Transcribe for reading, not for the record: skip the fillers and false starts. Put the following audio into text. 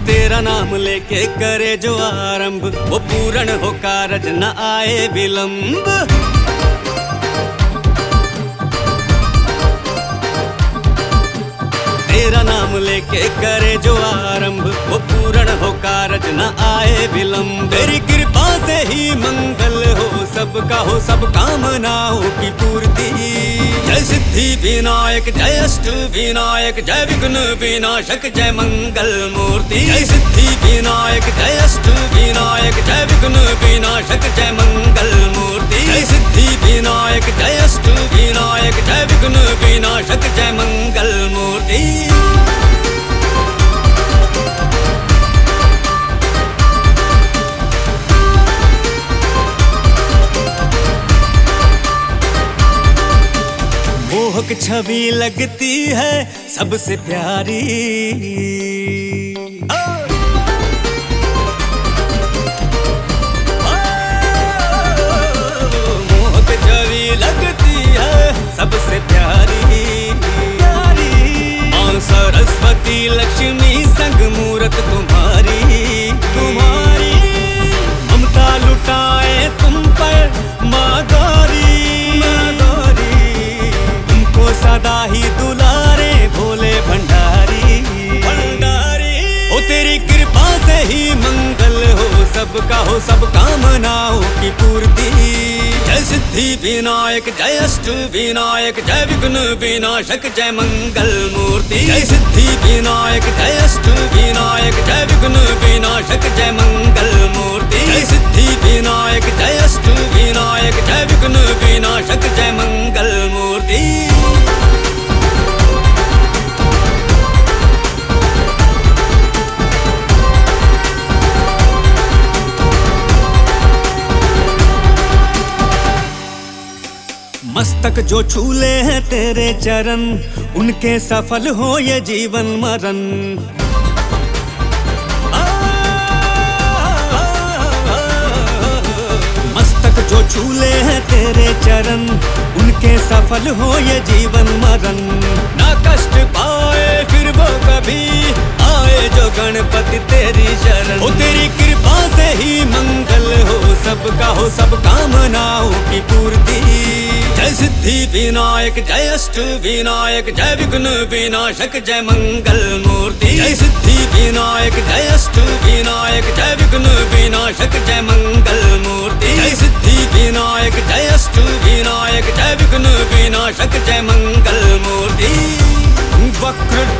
तेरा नाम लेके करे जो आरंभ, वो पूर्ण हो कारज न आए विलंब। तेरा नाम लेके करे जो आरंभ, वो पूर्ण हो कारज न आए विलंब। तेरी कृपा से ही मंगल हो सबका, हो सब कामनाओं की पूर्ति। जय सिद्धि विनायक, जय अष्ट विनायक, जय विघ्न विनाशक, जय मंगल मूर्ति। जय सिद्धि विनायक, जय अष्ट विनायक, जय विघ्न विनाशक, जय मंगल मूर्ति। जय सिद्धि विनायक, जय अष्ट विनायक, जय विघ्न विनाशक, जय मंगल मूर्ति। मोहक छवि लगती है सबसे प्यारी, मोहक छवि लगती है सबसे प्यारी। मां सरस्वती लक्ष्मी संग मूरत तुम्हारी, तुम्हारी ममता लुटाए तुम पर मां गौरी, सदा ही दुलारे भोले भंडारी, भंडारी। ओ तेरी कृपा से ही मंगल हो सबका, हो सब कामनाओं की पूर्ति। जय सिद्धि विनायक, जय अष्ट विनायक, जय विघ्न विनाशक, जय मंगल मूर्ति। जय सिद्धि विनायक, जय अष्ट विनायक, जय विघ्न विनाशक, जय मंगल मूर्ति। जय सिद्धि विनायक, जय अष्ट विनायक, जय विघ्न विनाशक, जय मंगल मूर्ति। मस्तक जो छूले हैं तेरे चरण, उनके सफल हो ये जीवन मरण। मस्तक जो छूले हैं तेरे चरण, उनके सफल हो ये जीवन मरण। ना कष्ट पाए फिर वो कभी आए जो गणपति तेरी शरण। ओ तेरी कृपा से ही मंगल हो सबका, हो सब कामनाओं की पूर्ति। जय सिद्धि विनायक, जय अष्ट विनायक, जय विघ्न विनाशक, जय मंगल मूर्ति। जय सिद्धि विनायक, जय अष्ट विनायक, जय विघ्न विनाशक, जय मंगल मूर्ति। जय सिद्धि विनायक, जय अष्ट विनायक, जय विघ्न विनाशक, जय मंगल मूर्ति। वक्र